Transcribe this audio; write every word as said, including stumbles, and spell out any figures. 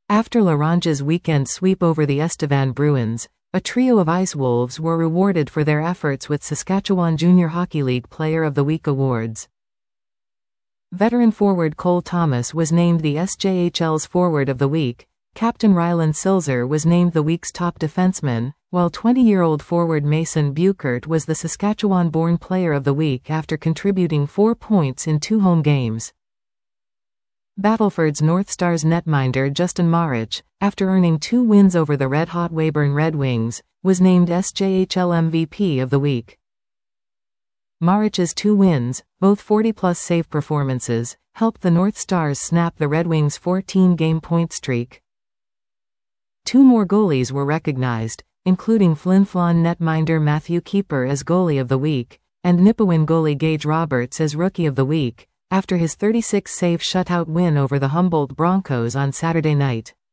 After Larange's weekend sweep over the Estevan Bruins, a trio of Ice Wolves were rewarded for their efforts with Saskatchewan Junior Hockey League Player of the Week awards. Veteran forward Cole Thomas was named the S J H L's Forward of the Week. Captain Rylan Silzer was named the week's top defenseman, while twenty-year-old forward Mason Buchert was the Saskatchewan-born Player of the Week after contributing four points in two home games. Battleford's North Stars netminder Justin Marich, after earning two wins over the red-hot Weyburn Red Wings, was named S J H L M V P of the week. Marich's two wins, both forty-plus save performances, helped the North Stars snap the Red Wings' fourteen-game point streak. Two more goalies were recognized, including Flin Flon netminder Matthew Keeper as Goalie of the Week, and Nipawin goalie Gage Roberts as Rookie of the Week, after his thirty-six save shutout win over the Humboldt Broncos on Saturday night.